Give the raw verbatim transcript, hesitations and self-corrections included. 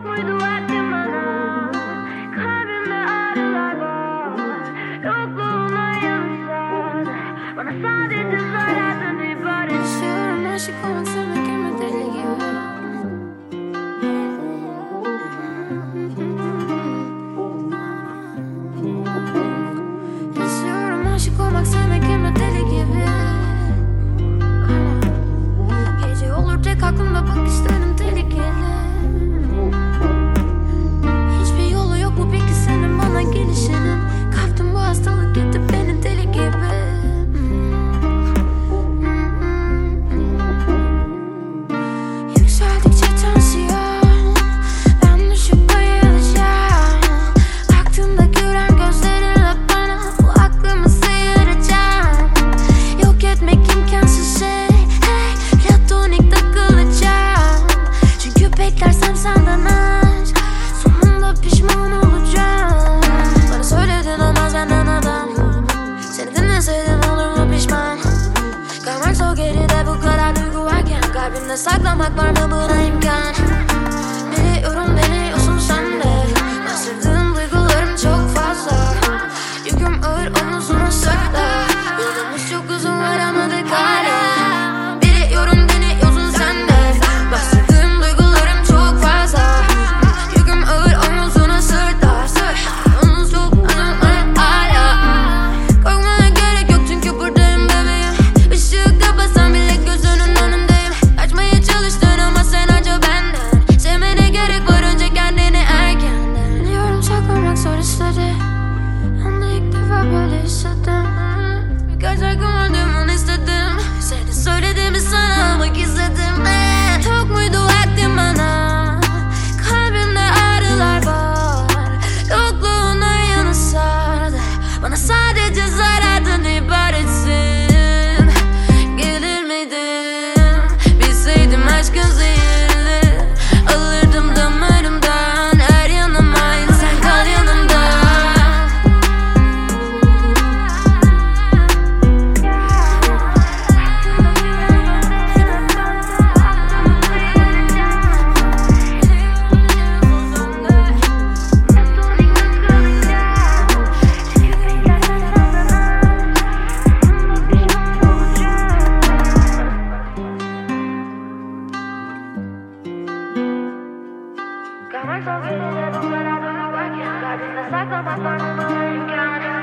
muydu vaktim bana? Kalbimde ağrılar var. Yokluğuna yansar. Bana sadece zarardan ibaret. Yaşıyorum aşık olmak sana girme deli gibi. Yaşıyorum aşık olmak sana girme deli gibi. Gece olur tek aklımda bak istedim tehlikeli. Hiçbir yolu yok mu peki senin bana gelişinin? Kaptım bu hastalık gitti beni deli gibi. Yükseldikçe tansiyon, ben düşüp bayılacağım. Baktığımda gülen gözlerinle bana bu aklımı sıyıracağım. Yok etmek imkansız şey, hey, platonik takılacağım. Çünkü beklersem senden aşk, sonunda pişman olacağım. Bana söyledin olmaz benden adam, seni dinleseydim olur mu pişman? Kalmak zor geride bu kadar duygu varken, kalbimde saklamak var mı buna imkan? Biliyorum deniyorsun sen de, bastırdığım duygularım çok fazla. Yüküm ağır omuzuna sırtla, yolumuz çok uzun varamadık hala. Biliyorum deniyorsun sen de, bastırdığım duygularım çok fazla. Yüküm ağır omuzuna sırtla, yolumuz çok uzun hala. Korkmana gerek yok çünkü buradayım bebeğim. Işığı kapatsam bile gözünün önündeyim. Kaçmaya çalıştın ama sen acı benden. Sevmene gerek var önce kendini erkenden. Biliyorum saklamak zor istedi, ben de ilk defa böyle hissettim. Birkaç şarkım öldüğümünü istedim, seni söylediğimi sana almak istedim. eh. Çok muydu vaktim bana? Kalbimde ağrılar var. Yokluğuna yanı sardı. Bana sadece zarardan ibaretsin. Gelir miydim? Bilseydim aşkın zehirli, alırdım damarımdan her yanıma. Sen kal yanımda. Kalmak zor geride bu kadar duygu varken, kalbimde saklamak var mı buna imkan?